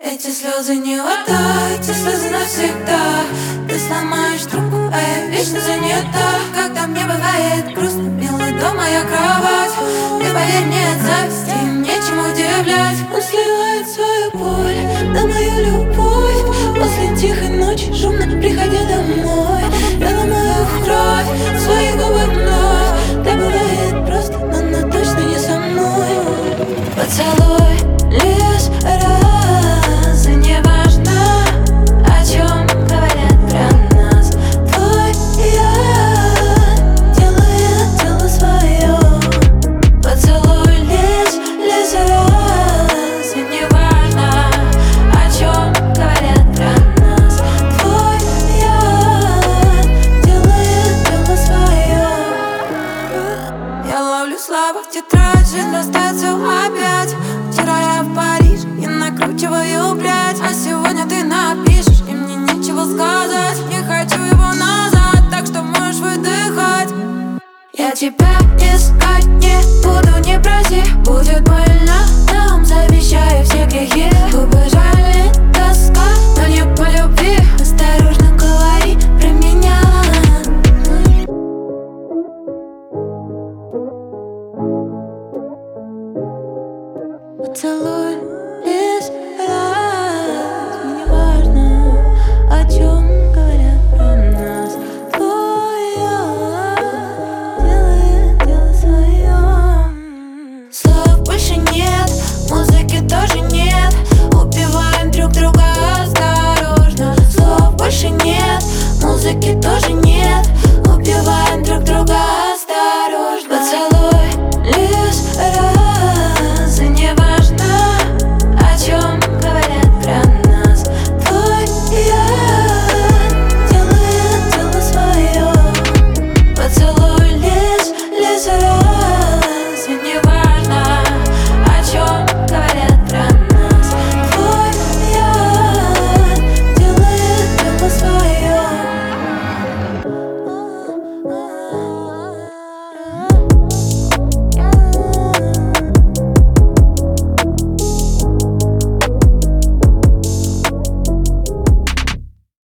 Эти слезы не вода, эти слезы навсегда. Ты сломаешь трубку, а я вечно занята. Когда мне бывает грустно, милый дом, моя кровать. Ты поверь, нет зависти, нечем удивлять. Он сливает свою боль, да мою любовь. После тихой ночи, шумно приходя домой, я ломаю в кровь свои губы вновь. Да бывает просто, но точно не со мной. Поцелуй лишь раз, и не важно, о чем говорят про нас. Твой яд делает дело свое. Поцелуй лишь раз, и не важно, о чем говорят про нас. Твой яд делает дело свое. Я ловлю слабых тетрадь, жизнь растается опять. Вчера я в Париж и накручиваю прядь, а сегодня ты напишешь, и мне нечего сказать. Не хочу его назад, так что можешь выдыхать. Я тебя искать не буду, не проси. Будет больно, нам завещаю все грехи.